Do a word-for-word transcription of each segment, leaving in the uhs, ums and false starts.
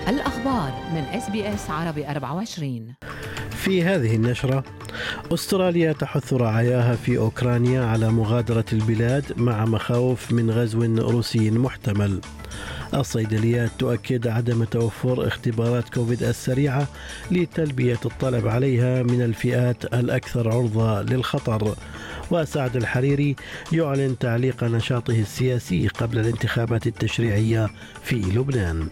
الأخبار من إس بي إس عربي أربعة وعشرين. في هذه النشرة، أستراليا تحث رعاياها في أوكرانيا على مغادرة البلاد مع مخاوف من غزو روسي محتمل. الصيدليات تؤكد عدم توفر اختبارات كوفيد السريعة لتلبية الطلب عليها من الفئات الأكثر عرضة للخطر. وسعد الحريري يعلن تعليق نشاطه السياسي قبل الانتخابات التشريعية في لبنان.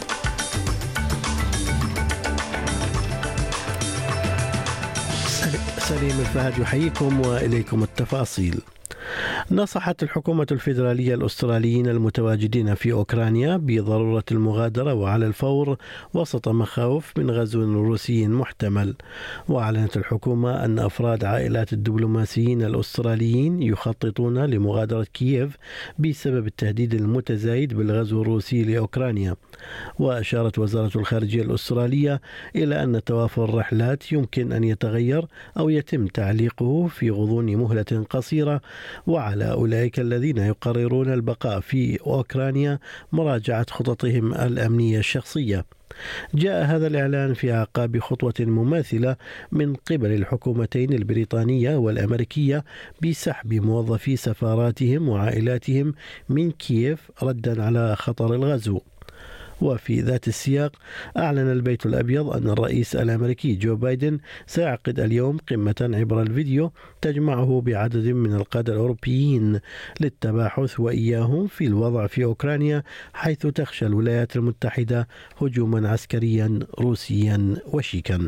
سليم الفهد يحييكم وإليكم التفاصيل. نصحت الحكومة الفيدرالية الأستراليين المتواجدين في أوكرانيا بضرورة المغادرة وعلى الفور وسط مخاوف من غزو روسي محتمل. وأعلنت الحكومة أن أفراد عائلات الدبلوماسيين الأستراليين يخططون لمغادرة كييف بسبب التهديد المتزايد بالغزو الروسي لأوكرانيا. وأشارت وزارة الخارجية الأسترالية إلى أن توافر الرحلات يمكن أن يتغير أو يتم تعليقه في غضون مهلة قصيرة، وعلى أولئك الذين يقررون البقاء في أوكرانيا مراجعة خططهم الأمنية الشخصية. جاء هذا الإعلان في أعقاب خطوة مماثلة من قبل الحكومتين البريطانية والأمريكية بسحب موظفي سفاراتهم وعائلاتهم من كييف ردا على خطر الغزو. وفي ذات السياق، أعلن البيت الأبيض أن الرئيس الأمريكي جو بايدن سيعقد اليوم قمة عبر الفيديو تجمعه بعدد من القادة الأوروبيين للتباحث وإياهم في الوضع في أوكرانيا، حيث تخشى الولايات المتحدة هجوما عسكريا روسيا وشيكا.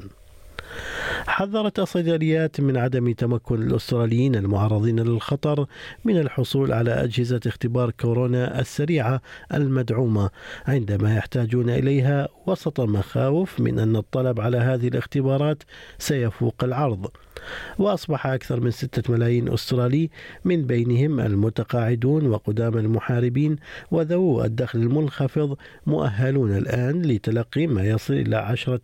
حذرت الصيدليات من عدم تمكن الأستراليين المعرضين للخطر من الحصول على أجهزة اختبار كورونا السريعة المدعومة عندما يحتاجون إليها وسط مخاوف من أن الطلب على هذه الاختبارات سيفوق العرض. وأصبح أكثر من ستة ملايين أسترالي من بينهم المتقاعدون وقدام المحاربين وذوو الدخل المنخفض مؤهلون الآن لتلقي ما يصل إلى عشرة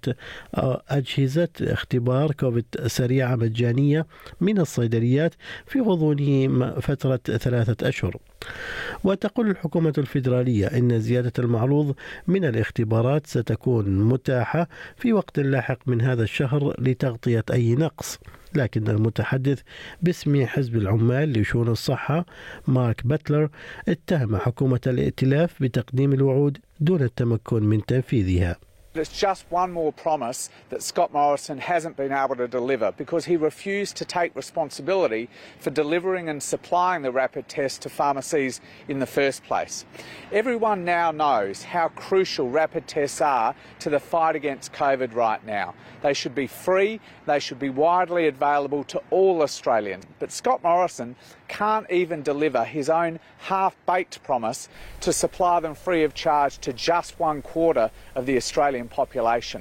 أجهزة اختبار كوفيد سريعة مجانية من الصيدليات في غضون فترة ثلاثة أشهر. وتقول الحكومة الفيدرالية إن زيادة المعروض من الاختبارات ستكون متاحة في وقت لاحق من هذا الشهر لتغطية أي نقص. لكن المتحدث باسم حزب العمال لشؤون الصحة مارك باتلر اتهم حكومة الائتلاف بتقديم الوعود دون التمكن من تنفيذها. It's just one more promise that Scott Morrison hasn't been able to deliver because he refused to take responsibility for delivering and supplying the rapid test to pharmacies in the first place. Everyone now knows how crucial rapid tests are to the fight against COVID right now. They should be free, they should be widely available to all Australians. But Scott Morrison can't even deliver his own half-baked promise to supply them free of charge to just one quarter of the Australian population.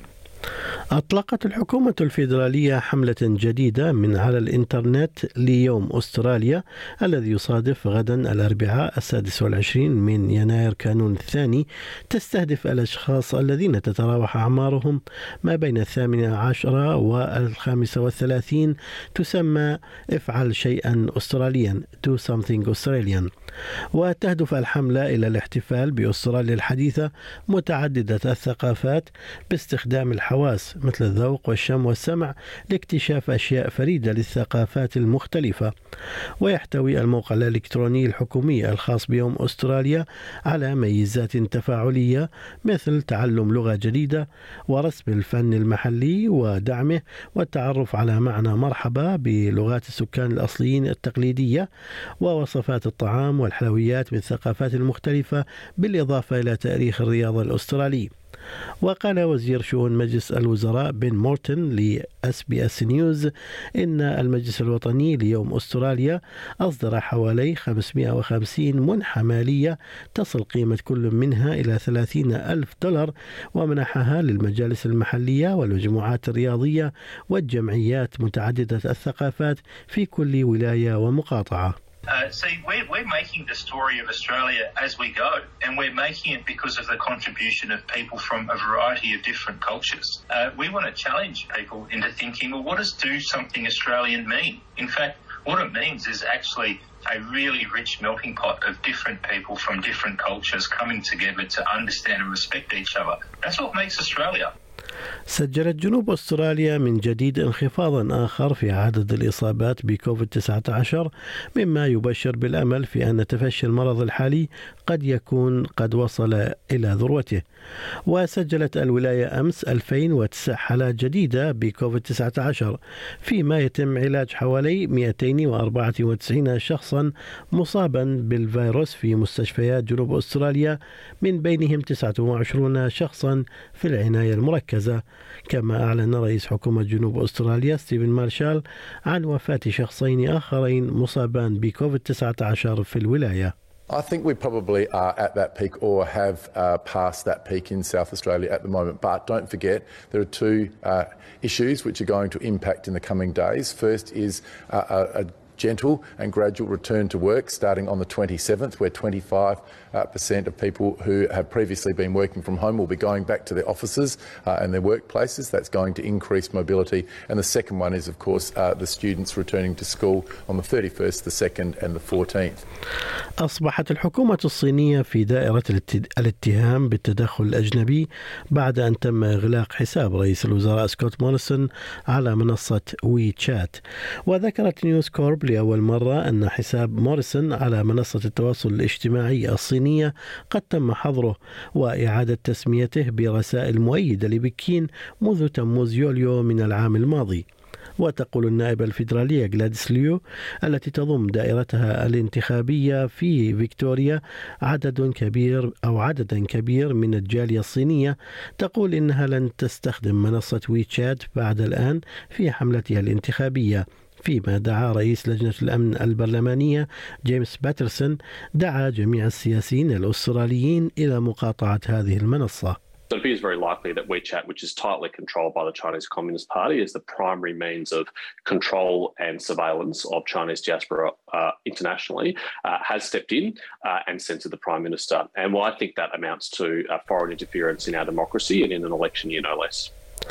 أطلقت الحكومة الفيدرالية حملة جديدة من على الإنترنت ليوم أستراليا الذي يصادف غدا الأربعاء السادس والعشرين من يناير كانون الثاني، تستهدف الأشخاص الذين تتراوح أعمارهم ما بين الثامنة عشرة والخامسة والثلاثين. تسمى افعل شيئا أستراليا Do Something Australian. وتهدف الحملة إلى الاحتفال بأستراليا الحديثة متعددة الثقافات باستخدام الحواس مثل الذوق والشم والسمع لاكتشاف أشياء فريدة للثقافات المختلفة. ويحتوي الموقع الإلكتروني الحكومي الخاص بيوم أستراليا على ميزات تفاعلية مثل تعلم لغة جديدة ورسم الفن المحلي ودعمه والتعرف على معنى مرحبا بلغات السكان الأصليين التقليدية ووصفات الطعام والحلويات من الثقافات المختلفة بالإضافة إلى تاريخ الرياضة الأسترالي. وقال وزير شؤون مجلس الوزراء بن مورتن ل إس بي إس نيوز إن المجلس الوطني ليوم أستراليا أصدر حوالي خمسمائة وخمسين منحة مالية تصل قيمة كل منها إلى ثلاثين ألف دولار ومنحها للمجالس المحلية والمجموعات الرياضية والجمعيات متعددة الثقافات في كل ولاية ومقاطعة. Uh, see, we're, we're making the story of Australia as we go, and we're making it because of the contribution of people from a variety of different cultures. Uh, we want to challenge people into thinking, well, what does do something Australian mean? In fact, what it means is actually a really rich melting pot of different people from different cultures coming together to understand and respect each other. That's what makes Australia. سجلت جنوب أستراليا من جديد انخفاضا آخر في عدد الإصابات بكوفيد تسعة عشر، مما يبشر بالأمل في أن تفشي المرض الحالي قد يكون قد وصل إلى ذروته. وسجلت الولاية أمس ألفين وتسع حالات جديدة بكوفيد تسعة عشر، فيما يتم علاج حوالي مئتين وأربعة وتسعين شخصا مصابا بالفيروس في مستشفيات جنوب أستراليا، من بينهم تسعة وعشرين شخصا في العناية المركزة. كما أعلن رئيس حكومة جنوب أستراليا ستيفن مارشال عن وفاة شخصين آخرين مصابان بكوفيد تسعة عشر في الولاية. I think we probably are at that peak or have uh, passed that peak in South Australia at the moment. But don't forget, there are two uh, issues which are going to impact in the coming days. First is uh, a, a gentle and gradual return to work starting on the twenty-seventh, where twenty-five percent of people who have previously been working from home will be going back to their offices uh, and their workplaces. That's going to increase mobility. And the second one is, of course, uh, the students returning to school on the thirty-first, the second and the fourteenth. أصبحت الحكومة الصينية في دائرة الاتهام بالتدخل الأجنبي بعد أن تم إغلاق حساب رئيس الوزراء سكوت موريسون على منصة وي تشات. وذكرت نيوز كورب لأول مرة أن حساب موريسون على منصة التواصل الاجتماعي الصينية قد تم حظره وإعادة تسميته برسائل مؤيدة لبكين منذ تموز يوليو من العام الماضي. وتقول النائبة الفيدرالية غلاديس ليو التي تضم دائرتها الانتخابية في فيكتوريا عدد كبير أو عددا كبير من الجالية الصينية، تقول إنها لن تستخدم منصة ويتشات بعد الآن في حملتها الانتخابية. فيما دعا رئيس لجنة الأمن البرلمانية جيمس باترسون دعا جميع السياسيين الأستراليين إلى مقاطعة هذه المنصة. So it appears very likely that WeChat, which is tightly controlled by the Chinese Communist Party, is the primary means of control and surveillance of Chinese diaspora uh, internationally, uh, has stepped in uh, and censored the Prime Minister. And well, I think that amounts to uh, foreign interference in our democracy and in an election year, no less.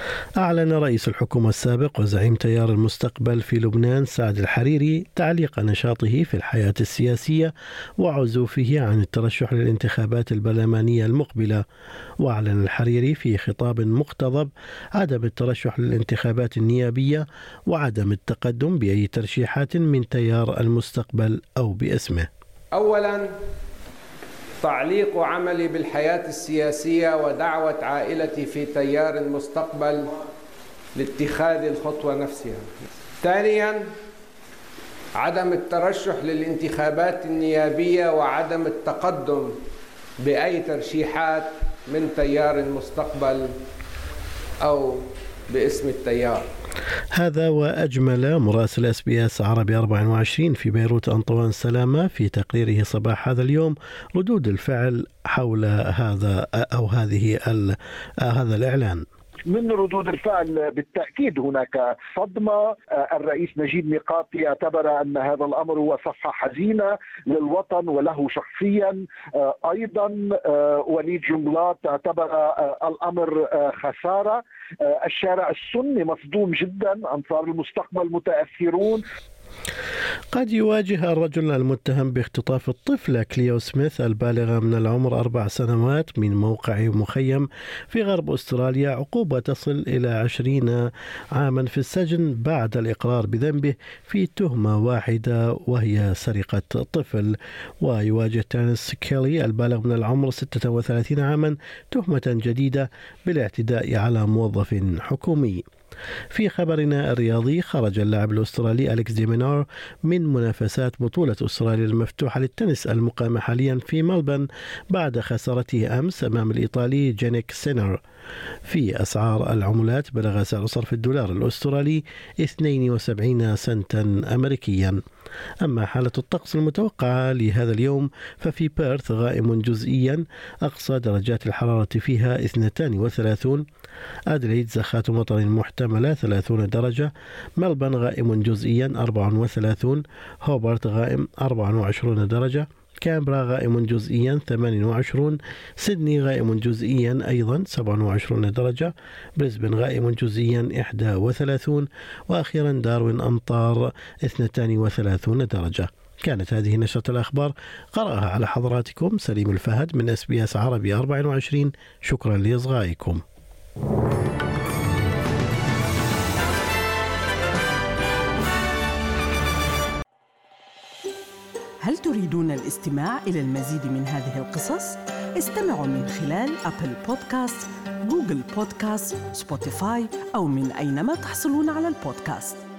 أعلن رئيس الحكومة السابق وزعيم تيار المستقبل في لبنان سعد الحريري تعليق نشاطه في الحياة السياسية وعزوفه عن الترشح للانتخابات البرلمانية المقبلة. وأعلن الحريري في خطاب مقتضب عدم الترشح للانتخابات النيابية وعدم التقدم بأي ترشيحات من تيار المستقبل أو باسمه. أولاً، تعليق عملي بالحياة السياسية ودعوة عائلتي في تيار المستقبل لاتخاذ الخطوة نفسها. ثانياً، عدم الترشح للانتخابات النيابية وعدم التقدم بأي ترشيحات من تيار المستقبل أو باسم التيار. هذا وأجمل مراسل اس بي اس عربي أربعة وعشرين في بيروت أنطوان سلامة في تقريره صباح هذا اليوم ردود الفعل حول هذا أو هذه هذا الإعلان. من ردود الفعل بالتأكيد هناك صدمة. الرئيس نجيب ميقاتي اعتبر أن هذا الأمر هو صفحة حزينة للوطن وله شخصيا. أيضا وليد جنبلاط اعتبر الأمر خسارة. الشارع السني مصدوم جدا، أنصار المستقبل متأثرون. قد يواجه الرجل المتهم باختطاف الطفلة كليو سميث البالغة من العمر أربع سنوات من موقع مخيم في غرب أستراليا عقوبة تصل إلى عشرين عاما في السجن بعد الإقرار بذنبه في تهمة واحدة وهي سرقة طفل. ويواجه تانس كيلي البالغ من العمر ستة وثلاثين عاما تهمة جديدة بالاعتداء على موظف حكومي. في خبرنا الرياضي، خرج اللاعب الأسترالي أليكس دي مينار من منافسات بطولة أستراليا المفتوحة للتنس المقامة حاليا في ملبن بعد خسارته أمس أمام الإيطالي جينيك سينر. في أسعار العملات بلغ سعر صرف الدولار الأسترالي اثنين وسبعين سنتا أمريكيا. أما حالة الطقس المتوقعة لهذا اليوم ففي بيرث غائم جزئيا أقصى درجات الحرارة فيها اثنتان وثلاثون، أدليد زخات مطر محتملة ثلاثون درجة، ملبن غائم جزئيا أربع وثلاثون، هوبارت غائم أربع وعشرون درجة، كامبرا غائم جزئيا ثمانية وعشرون، سيدني غائم جزئيا أيضا سبعة وعشرون درجة، بريسبن غائم جزئيا إحدى وثلاثون، وأخيرا داروين أمطار اثنتان وثلاثون درجة. كانت هذه نشرة الأخبار، قرأها على حضراتكم سليم الفهد من إس بي إس عربي أربعة وعشرين. شكرا لإصغائكم. هل تريدون الاستماع إلى المزيد من هذه القصص؟ استمعوا من خلال أبل بودكاست، جوجل بودكاست، سبوتيفاي أو من أينما تحصلون على البودكاست.